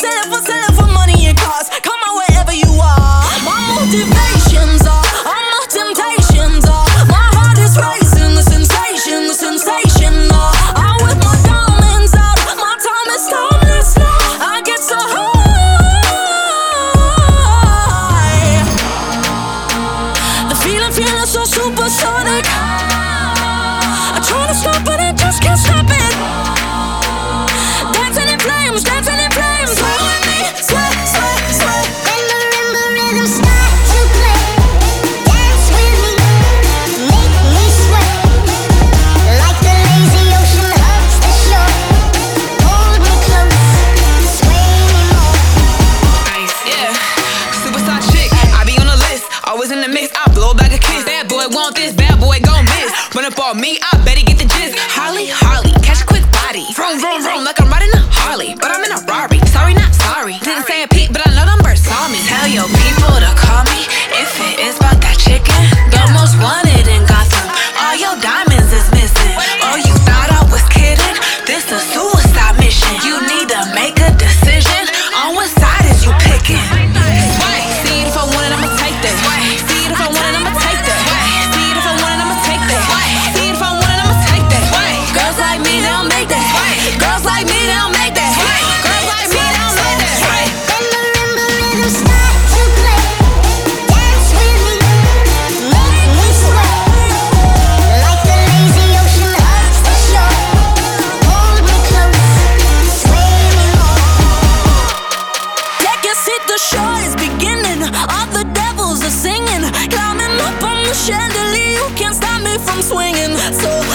selling for money and cars. Come on wherever you are. My motivations are, all my temptations are. My heart is racing, the sensation are. I'm with my diamonds out, my time is timeless now. I get so high. The feeling so supersonic. I try to stop but I just can't stop it. Dancing in flames, dancing in flames. Sweat with me, sweat, sweat, sweat. When the rhythm starts to play, dance with me, make me sweat. Like the lazy ocean hugs the shore. Hold me close, sway me more. Ice, yeah, superstar chick, I be on the list, always in the mix. I blow back a kiss. Bad boy want this, bad boy gon' miss. Run up on me, I bet he get the gist. Holly, Harley, catch a quick body. Vroom, vroom, vroom, like I'm riding a Harley, but I'm in a Rari. Sorry, not sorry. Didn't say a peep, but I know them birds saw me. Tell your people to call me if it is about that chicken. The most wanted in Gotham. All your diamonds is missing. Oh, you thought I was kidding? This a suicide mission. You need to make a decision on what side is you picking. Sway, see it if I want it, I'ma take that. See it if I want it, I'ma take that. See it if I want it, I'ma take that. See it if I want it, I'ma take that. Girls like me, they don't make that. Girls like me, they don't make that. Girls like me, they don't make that. When the rhythm starts to play, dance with me, make me sweat. Like the lazy ocean hugs the shore. Hold me close, sway me more. Take a seat, the show is beginning. All the devils are singing. Climbing up on the chandelier, you can't stop me from swinging. So